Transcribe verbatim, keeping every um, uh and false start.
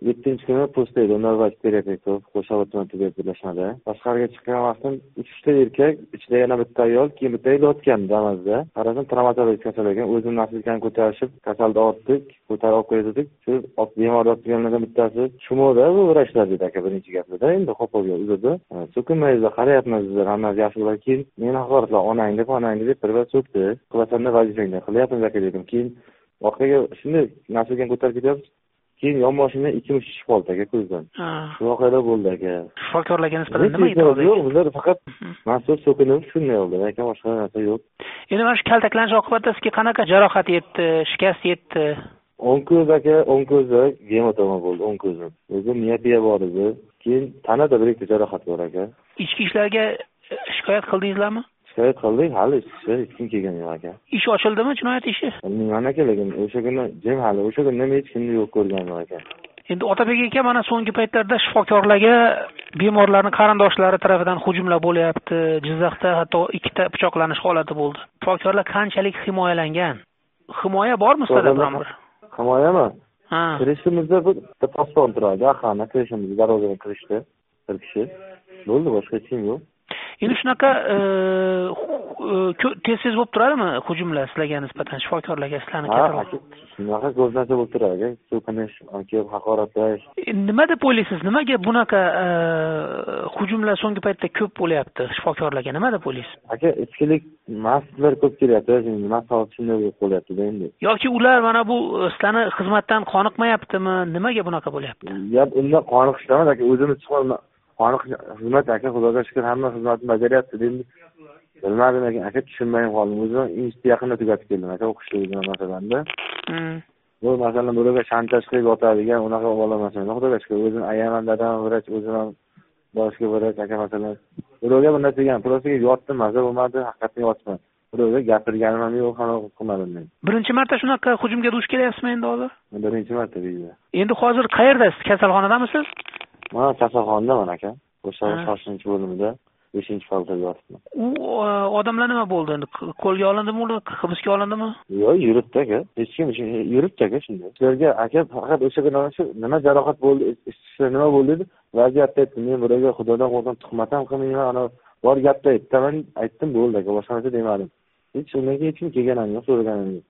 yettinchi kuni posta edi, navbat Terekov, Qo'shrabot tumanida birlashmada. Tashqariga chiqqan vaqtim uch ta erkak, ichida yana bitta ayol, keyin bitta ayol yotgan damazda. Qarasam travmatologik kasal ekan, o'zini nasibkani ko'tarishib, kasalni ortdik, ko'tarib olib keldik. Shu bemor yotganlardan bittasi Shumoda bu vrachlar dedi aka birinchi gapida. Endi qo'polga uzrdi. So'kinmaysiz, qarayapmiz bizlar, hammasi yaxshi bo'ladi. Keyin meni haqoratlar, onang deb, onang deb birva so'kdi. Qilasanlar vazifangni qilyapmiz aka dedim. Keyin voqeaga shunday nasibkani ko'tarib ketyapmiz. Keyin yon mashina ikki mush tushib qoldi aka ko'zdan. Shu voqealar bo'ldi aka. Shifokorlarga nisbatan nima aytdi? Yo'q, bizlar faqat mas'ul so'kinib shunday oldi, aka boshqa narsa yo'q. Endi mana shu kaltaklanish oqibatida sizga qanaqa jarohat yetdi, shikast yetdi? O'ng ko'z aka, o'ng ko'zda gematoma bo'ldi, o'ng ko'zim. O'zim miyopiya bor edi. Keyin tanada bir ikkita jarohat bor aka. Ichki ishlarga shikoyat qildingizlarmi? Shikoyat qildik, hali hech kim kelgani yo'q aka. Ish ochildimi, jinoyat ishi? Bilmayman aka, lekin o'sha kuni jim hali, o'sha kunda men hech kimni yo'q ko'rganim aka. Endi Otabek aka mana so'nggi paytlarda shifokorlarga bemorlarning qarindoshlari tomonidan hujumlar bo'lyapti. Jizzaxda hatto ikkita pichoqlanish holati bo'ldi. Shifokorlar qanchalik himoyalangan? Himoya bormi sizda biron bir? Himoyami? Ha. Kirishimizda bir poston turadi, ahana kirishimizda darvozadan kirishdi bir kishi. Bo'ldi, boshqa hech kim yo'q. Endi shunaqa tez-tez bo'lib turadimi hujumlar sizlarga nisbatan shifokorlarga sizlarni kasallar? Shunaqa ko'zlansa bo'lib turadi, so'kinish, kelib haqoratlash. Nima deb o'ylaysiz? Nimaga bunaqa hujumlar so'nggi paytda ko'p bo'lyapti shifokorlarga? Nima deb o'ylaysiz? Aka, ichkilik mas'ullar ko'p kelyapti, nima sabab shunday bo'lib qolyapti endi. Yoki ular mana bu sizlarni xizmatdan qoniqmayaptimi? Nimaga bunaqa bo'lyapti? Gap undan qoniqishdan aka, o'zimiz chiqib qoniq xizmat aka, xudoga shukr hamma xizmatni bajaryapti endi. Bilmadim aka, aka tushunmay qoldim. O'zim institut yaqinda tugatib keldim aka, o'qishda o'zim masalanda. Bu masalan bularga shantaj qilib yotadigan unaqa bo'lmasin. Xudoga shukr, o'zim ayaman dadam vrach, o'zim ham boshqa vrach aka masalan. Bularga bunday degan, prostaga yotdim, maza bo'lmadi, haqiqatdan yotdim. Bularga gapirganim ham yo'q, qanaqa qilmadim men. Birinchi marta shunaqa hujumga duch kelyapsizmi endi hozir? Birinchi marta deydi. Endi hozir qayerdasiz? Kasalxonadamisiz? Mana kasalxonaman aka. O'sha shoshilinch bo'limida beshinchi qavatda yotibman. U odamlar nima bo'ldi endi? Qo'lga olindimi, ular hibsga olindimi? Yo'q, yuribdi aka. Hech kim yuribdi aka shunday. Sizlarga aka faqat o'sha kuni shu nima jarohat bo'ldi, ishlar nima bo'ldi deb vaziyatda aytdim. Men bularga xudodan qo'rqib tuhmat ham qilmayman, ana bor gapda aytdim, aytdim bo'ldi aka, boshqa narsa demadim. Hech undan hech kim kelganim yo'q, so'raganim yo'q.